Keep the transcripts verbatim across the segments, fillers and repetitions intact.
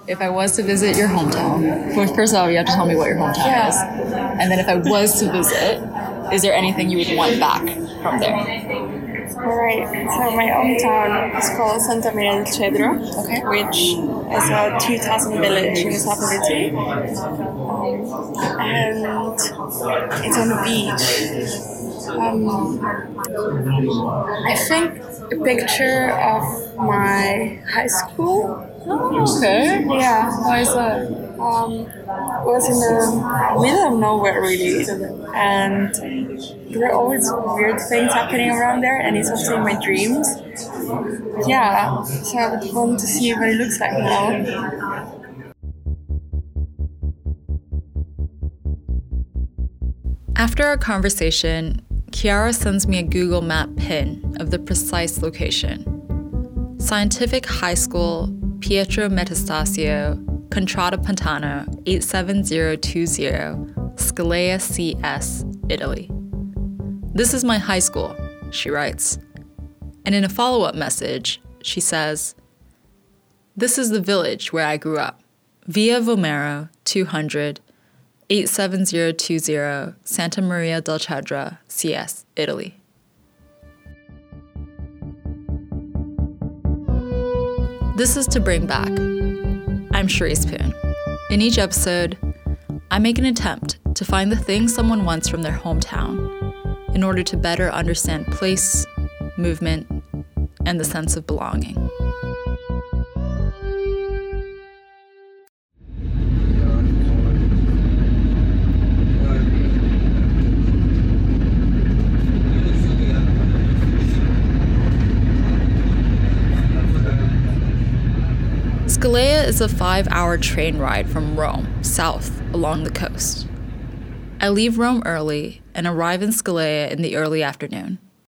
if I was to visit your hometown, well, first of all, you have to tell me what your hometown Yeah. is. And then if I was to visit, is there anything you would want back from there? Alright, so my hometown is called Santa Maria del Cedro, Okay. which is a two thousand village in the south of Italy. Um, and it's on the beach. Um, I think a picture of my high school. Okay. Yeah. Why is that? Um, it was in the middle of nowhere, really, and there were always weird things happening around there, and it's also in my dreams. Yeah, so I would want to see what it looks like now. After our conversation, Chiara sends me a Google Map pin of the precise location. Scientific High School, Pietro Metastasio, Contrada Pantano, eight seven zero two zero, Scalea C S, Italy. This is my high school, she writes. And in a follow-up message, she says, this is the village where I grew up. Via Vomero, two hundred, eight seven zero two zero, Santa Maria del Cedro, C S, Italy. This is To Bring Back. I'm Charisse Poon. In each episode, I make an attempt to find the things someone wants from their hometown in order to better understand place, movement, and the sense of belonging. Scalea is a five-hour train ride from Rome, south along the coast. I leave Rome early and arrive in Scalea in the early afternoon.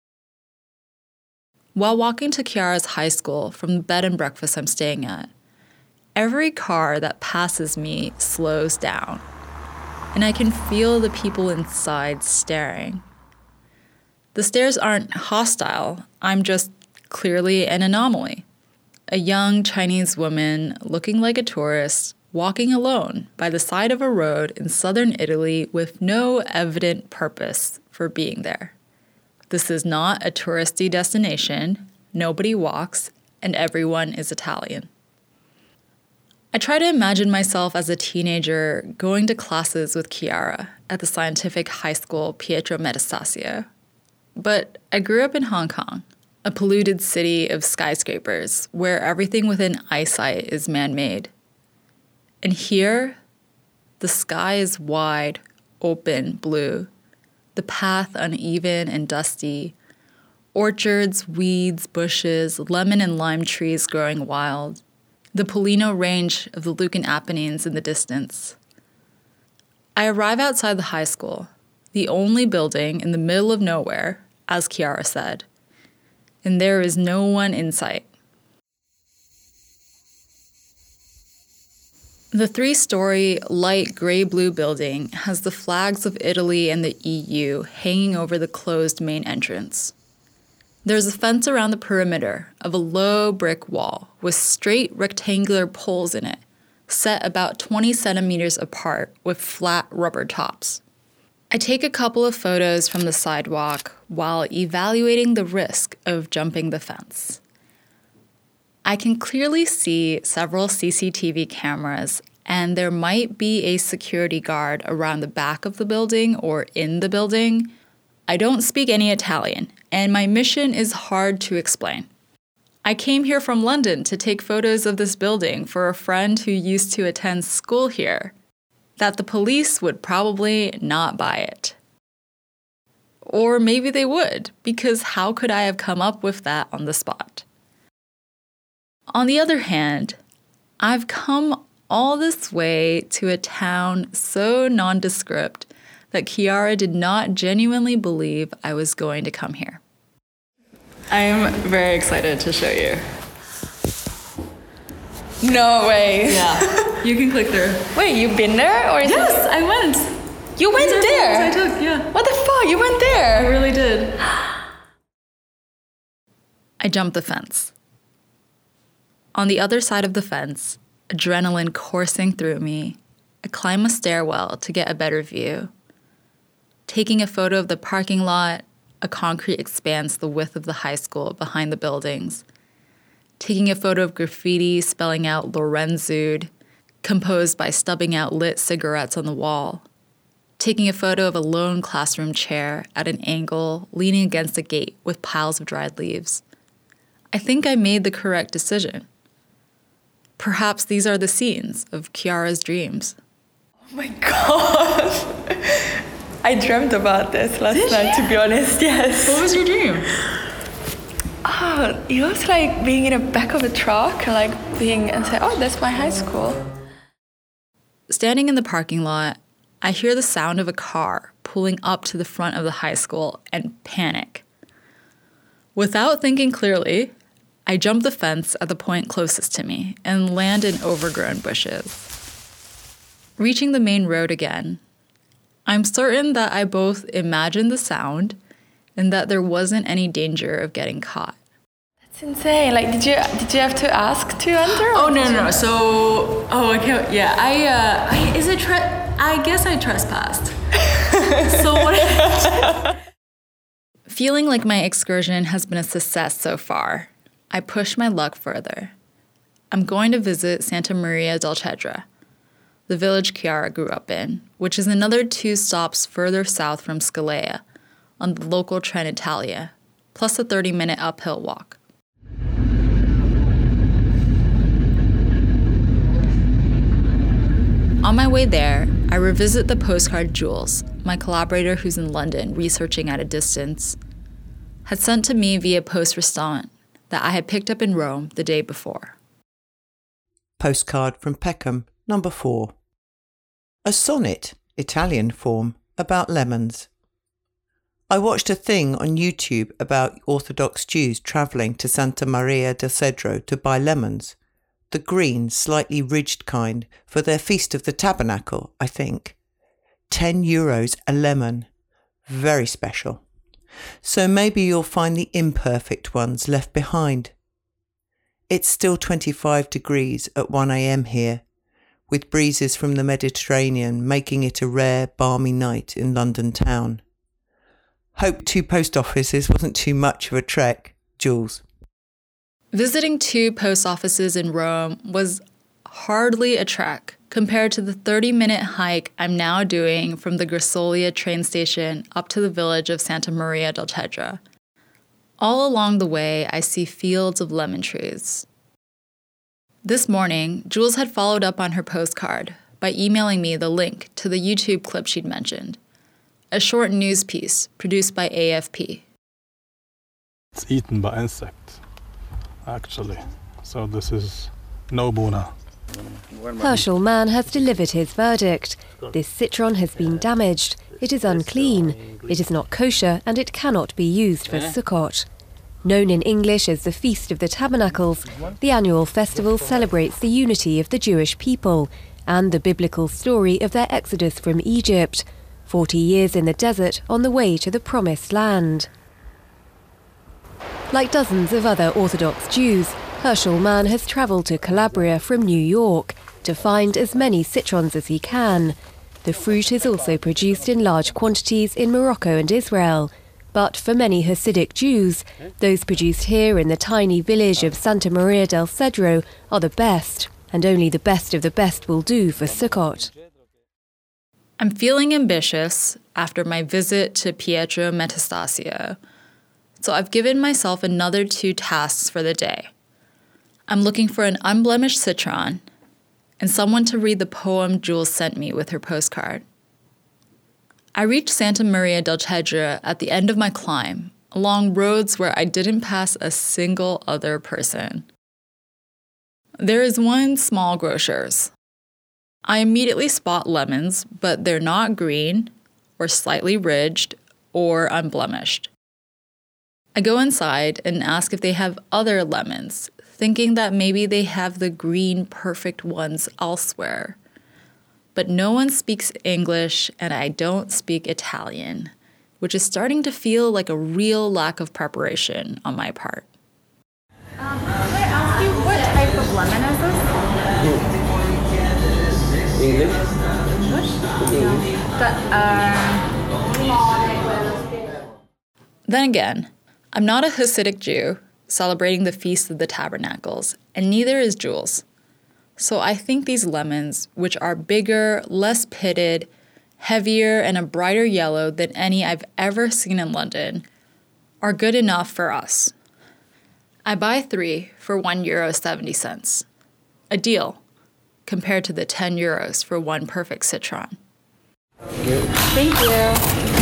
While walking to Chiara's high school from the bed and breakfast I'm staying at, every car that passes me slows down, and I can feel the people inside staring. The stares aren't hostile, I'm just clearly an anomaly. A young Chinese woman looking like a tourist, walking alone by the side of a road in southern Italy with no evident purpose for being there. This is not a touristy destination, nobody walks, and everyone is Italian. I try to imagine myself as a teenager going to classes with Chiara at the Scientific High School Pietro Metastasio. But I grew up in Hong Kong, a polluted city of skyscrapers where everything within eyesight is man-made. And here, the sky is wide, open, blue, the path uneven and dusty, orchards, weeds, bushes, lemon and lime trees growing wild, the Pollino range of the Lucan Apennines in the distance. I arrive outside the high school, the only building in the middle of nowhere, as Chiara said, and there is no one in sight. The three-story light gray-blue building has the flags of Italy and the E U hanging over the closed main entrance. There's a fence around the perimeter of a low brick wall with straight rectangular poles in it, set about twenty centimeters apart with flat rubber tops. I take a couple of photos from the sidewalk while evaluating the risk of jumping the fence. I can clearly see several C C T V cameras, and there might be a security guard around the back of the building or in the building. I don't speak any Italian, and my mission is hard to explain. I came here from London to take photos of this building for a friend who used to attend school here. That the police would probably not buy it. Or maybe they would, because how could I have come up with that on the spot? On the other hand, I've come all this way to a town so nondescript that Chiara did not genuinely believe I was going to come here. I'm very excited to show you. No way. Yeah. You can click through. Wait, you've been there? Or is Yes, it... I went. You went These are there? photos I took, yeah. What the fuck? You went I there? really did. I jumped the fence. On the other side of the fence adrenaline coursing through me, I climb a stairwell to get a better view. Taking a photo of the parking lot, a concrete expanse the width of the high school behind the buildings. Taking a photo of graffiti spelling out Lorenzud, composed by stubbing out lit cigarettes on the wall. Taking a photo of a lone classroom chair at an angle, leaning against a gate with piles of dried leaves. I think I made the correct decision. Perhaps these are the scenes of Chiara's dreams. Oh my god! I dreamt about this last Did night, you? To be honest, yes. What was your dream? Oh, it was like being in the back of a truck, like being and say, oh, that's my high school. Standing in the parking lot, I hear the sound of a car pulling up to the front of the high school and panic. Without thinking clearly, I jump the fence at the point closest to me and land in overgrown bushes. Reaching the main road again, I'm certain that I both imagined the sound and that there wasn't any danger of getting caught. That's insane. Like, did you did you have to ask to enter? Oh no no no. So oh I can't. Yeah, I uh, I, is it tre- I guess I trespassed. So what? Feeling like my excursion has been a success so far, I push my luck further. I'm going to visit Santa Maria del Cedro, the village Chiara grew up in, which is another two stops further south from Scalea, on the local Trenitalia, plus a thirty-minute uphill walk. On my way there, I revisit the postcard Jules, my collaborator who's in London researching at a distance, had sent to me via poste restante that I had picked up in Rome the day before. Postcard from Peckham, number four. A sonnet, Italian form, about lemons. I watched a thing on YouTube about Orthodox Jews travelling to Santa Maria del Cedro to buy lemons, the green, slightly ridged kind, for their Feast of the Tabernacle, I think. Ten euros a lemon. Very special. So maybe you'll find the imperfect ones left behind. It's still twenty-five degrees at one a.m. here, with breezes from the Mediterranean making it a rare, balmy night in London town. Hope two post offices wasn't too much of a trek, Jules. Visiting two post offices in Rome was hardly a trek compared to the thirty-minute hike I'm now doing from the Grassolia train station up to the village of Santa Maria del Cedro. All along the way, I see fields of lemon trees. This morning, Jules had followed up on her postcard by emailing me the link to the YouTube clip she'd mentioned, a short news piece produced by A F P. It's eaten by insects, actually. So this is no Buna. Herschel Mann has delivered his verdict. This citron has been damaged. It is unclean. It is not kosher and it cannot be used for Sukkot. Known in English as the Feast of the Tabernacles, the annual festival celebrates the unity of the Jewish people and the biblical story of their exodus from Egypt, forty years in the desert on the way to the Promised Land. Like dozens of other Orthodox Jews, Herschel Mann has travelled to Calabria from New York to find as many citrons as he can. The fruit is also produced in large quantities in Morocco and Israel. But for many Hasidic Jews, those produced here in the tiny village of Santa Maria del Cedro are the best, and only the best of the best will do for Sukkot. I'm feeling ambitious after my visit to Pietro Metastasio, so I've given myself another two tasks for the day. I'm looking for an unblemished citron and someone to read the poem Jules sent me with her postcard. I reached Santa Maria del Cedro at the end of my climb, along roads where I didn't pass a single other person. There is one small grocer's. I immediately spot lemons, but they're not green, or slightly ridged, or unblemished. I go inside and ask if they have other lemons, thinking that maybe they have the green perfect ones elsewhere. But no one speaks English, and I don't speak Italian, which is starting to feel like a real lack of preparation on my part. Um, can I ask you what type of lemon is this? Then again, I'm not a Hasidic Jew celebrating the Feast of the Tabernacles, and neither is Jules. So I think these lemons, which are bigger, less pitted, heavier, and a brighter yellow than any I've ever seen in London, are good enough for us. I buy three for one euro seventy cents. A deal, compared to the ten euros for one perfect citron. Thank you.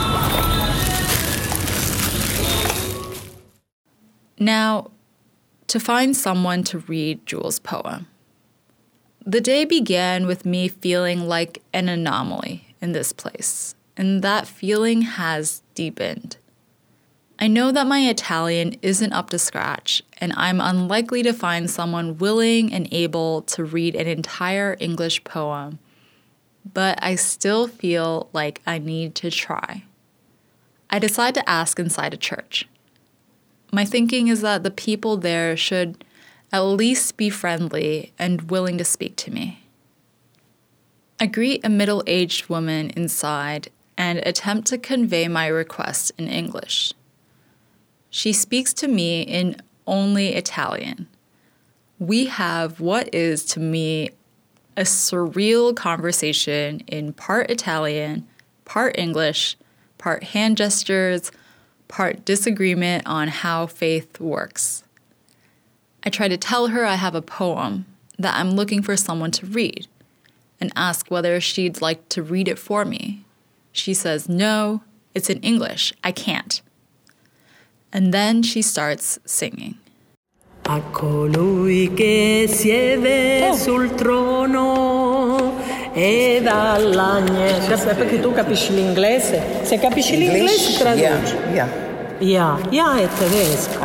Now, to find someone to read Jules' poem. The day began with me feeling like an anomaly in this place, and that feeling has deepened. I know that my Italian isn't up to scratch, and I'm unlikely to find someone willing and able to read an entire English poem, but I still feel like I need to try. I decide to ask inside a church. My thinking is that the people there should at least be friendly and willing to speak to me. I greet a middle-aged woman inside and attempt to convey my request in English. She speaks to me in only Italian. We have what is to me a surreal conversation in part Italian, part English, part hand gestures, part disagreement on how faith works. I try to tell her I have a poem that I'm looking for someone to read and ask whether she'd like to read it for me. She says, no, it's in English, I can't. And then she starts singing. A colui che siede oh. sul trono e dall'agnello. Perché tu capisci l'inglese? Se capisci l'inglese, traduci. Yeah, yeah. Yeah, yeah è tedesco.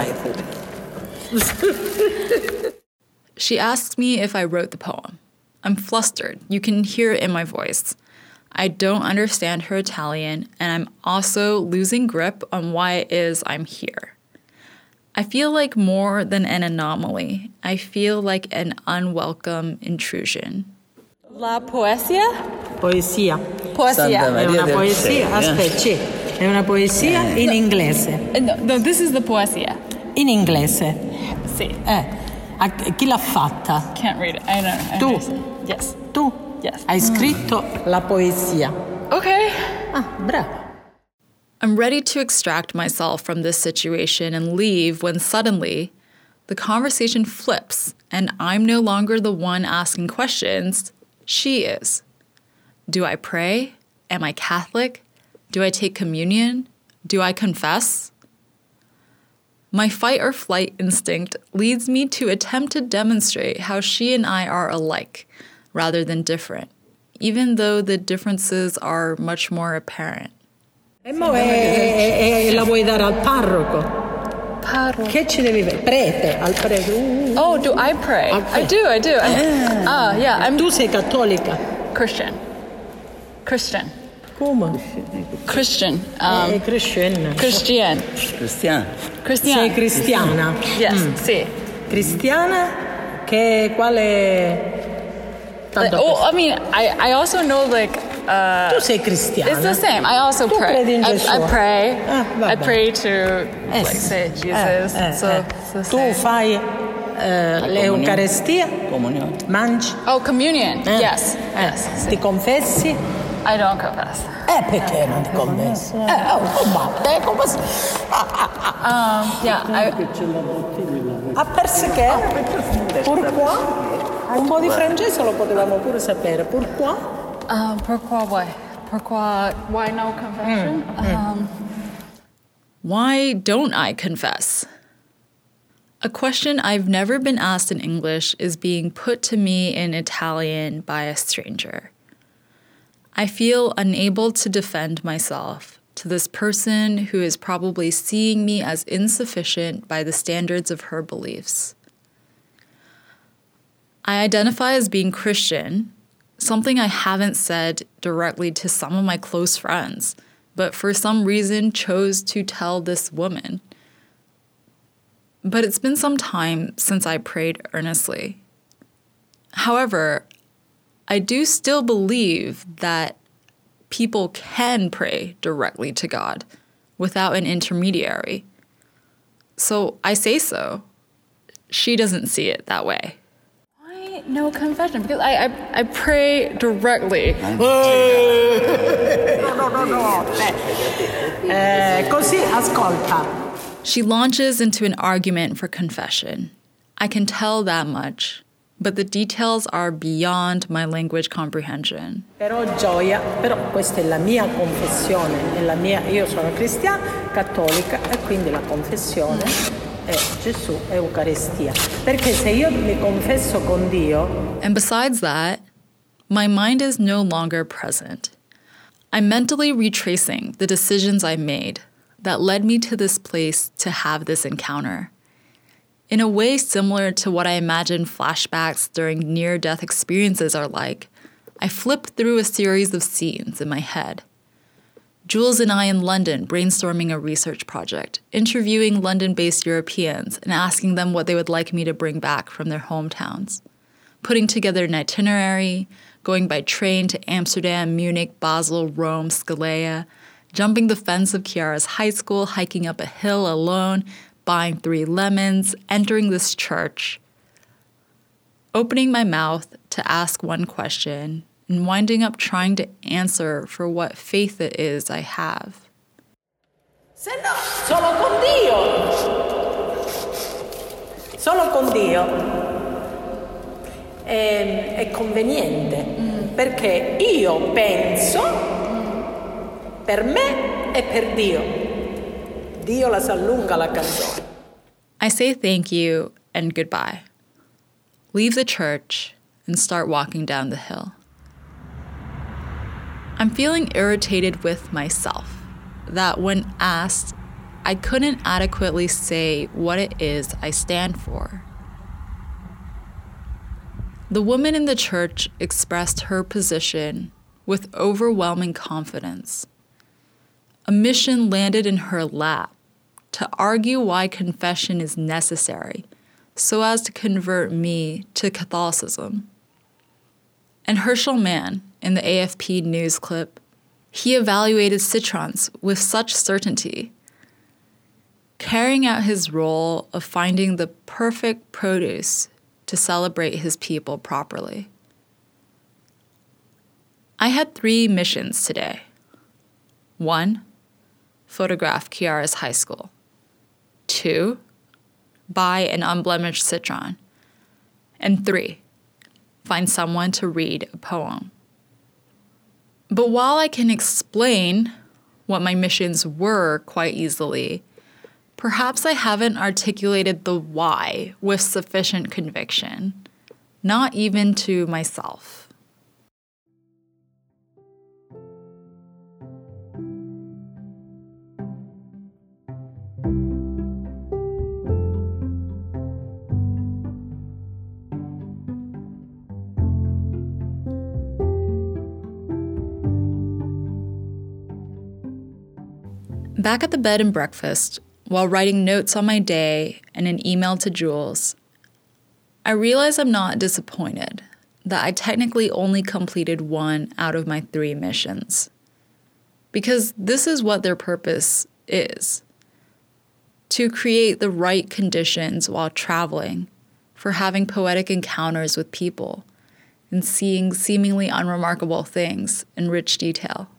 She asks me if I wrote the poem. I'm flustered. You can hear it in my voice. I don't understand her Italian, and I'm also losing grip on why it is I'm here. I feel like more than an anomaly. I feel like an unwelcome intrusion. La poesia? Poesia. Poesia. È una poesia. Aspetti, è una poesia in inglese. No, no, this is the poesia. In inglese. Sì. Eh. A, chi l'ha fatta? Can't read it. I know. I tu? understand. Yes. Tu? Yes. Hai scritto la poesia. Okay. Ah, bravo. I'm ready to extract myself from this situation and leave when suddenly the conversation flips and I'm no longer the one asking questions. She is. Do I pray? Am I Catholic? Do I take communion? Do I confess? My fight or flight instinct leads me to attempt to demonstrate how she and I are alike rather than different, even though the differences are much more apparent. E mo e, e, e la vuoi dare al parroco? Parroco. Che ci devi fare? Prete, al prete. Uh, Oh, do I pray? Okay. I do, I do. I'm, ah, yeah, I'm Tu sei cattolica? Christian. Christian. Come? Christian. Um, È Christian. Christian. Cristiano. Christian. Sei cristiana? Yes, Mm. sì. Cristiana? Che quale... Tanto Oh, I mean, I, I also know, like, uh, tu sei cristiana. it's the same. I also Tu pray. credi in I, Gesù? I pray. Ah, I vabbè. pray to, Eh, like, sì. say Jesus. Eh, eh, so, eh. it's the Tu same. fai eh, l'Eucarestia? Comunione. Mangi? Oh, communion. Eh? Yes. Eh. Yes. Ti confessi? I don't confess. Eh, perché non ti confessi? Eh, oh, oh, ma te come si... Um, yeah, I, Ah, perché? Pourquoi? Un po' di francese lo potevamo pure sapere. Pourquoi? um, pourquoi why? Pourquoi why no confession? Um, Why don't I confess? A question I've never been asked in English is being put to me in Italian by a stranger. I feel unable to defend myself to this person who is probably seeing me as insufficient by the standards of her beliefs. I identify as being Christian, something I haven't said directly to some of my close friends, but for some reason chose to tell this woman. But it's been some time since I prayed earnestly. However, I do still believe that people can pray directly to God without an intermediary. So I say so. She doesn't see it that way. Why no confession? Because I, I, I pray directly. No, no, no, no. Eh, così, ascolta. She launches into an argument for confession. I can tell that much, but the details are beyond my language comprehension. Però gioia, però questa è la mia confessione, è la mia, io sono cristiana, cattolica e quindi la confessione è Gesù, Eucaristia. Perché se io mi confesso con Dio... And besides that, my mind is no longer present. I'm mentally retracing the decisions I made that led me to this place to have this encounter. In a way similar to what I imagine flashbacks during near-death experiences are like, I flipped through a series of scenes in my head. Jules and I in London brainstorming a research project, interviewing London-based Europeans and asking them what they would like me to bring back from their hometowns. Putting together an itinerary, going by train to Amsterdam, Munich, Basel, Rome, Scalea, jumping the fence of Chiara's high school, hiking up a hill alone, buying three lemons, entering this church, opening my mouth to ask one question, and winding up trying to answer for what faith it is I have. Se no, solo con Dio. Solo con Dio è, è conveniente, mm. perché io penso per me e per Dio. Dio la s'allunga la canzone. I say thank you and goodbye. Leave the church and start walking down the hill. I'm feeling irritated with myself that when asked, I couldn't adequately say what it is I stand for. The woman in the church expressed her position with overwhelming confidence. A mission landed in her lap to argue why confession is necessary so as to convert me to Catholicism. And Herschel Mann, in the A F P news clip, he evaluated citrons with such certainty, carrying out his role of finding the perfect produce to celebrate his people properly. I had three missions today. One, photograph Chiara's high school. Two, buy an unblemished citron. And three, find someone to read a poem. But while I can explain what my missions were quite easily, perhaps I haven't articulated the why with sufficient conviction, not even to myself. Back at the bed and breakfast, while writing notes on my day and an email to Jules, I realize I'm not disappointed that I technically only completed one out of my three missions. Because this is what their purpose is: to create the right conditions while traveling for having poetic encounters with people and seeing seemingly unremarkable things in rich detail.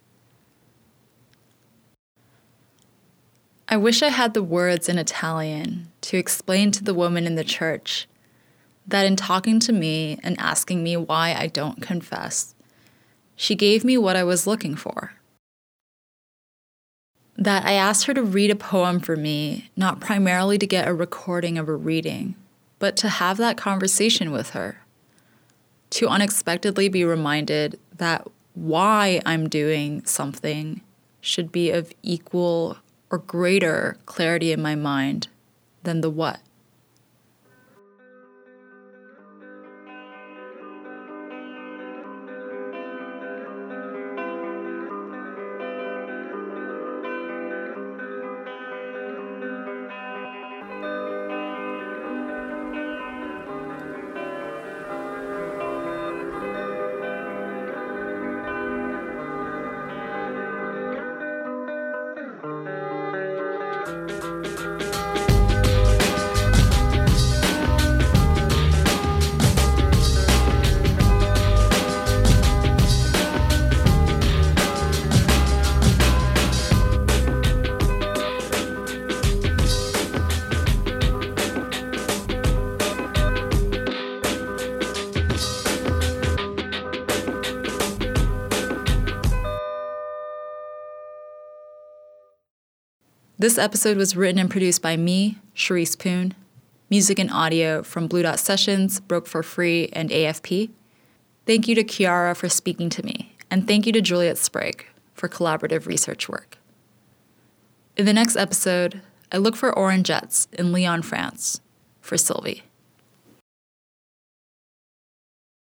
I wish I had the words in Italian to explain to the woman in the church that in talking to me and asking me why I don't confess, she gave me what I was looking for. That I asked her to read a poem for me, not primarily to get a recording of a reading, but to have that conversation with her. To unexpectedly be reminded that why I'm doing something should be of equal or greater clarity in my mind than the what. This episode was written and produced by me, Charisse Poon. Music and audio from Blue Dot Sessions, Broke for Free, and A F P. Thank you to Kiara for speaking to me, and thank you to Juliet Sprague for collaborative research work. In the next episode, I look for orangettes in Lyon, France, for Sylvie.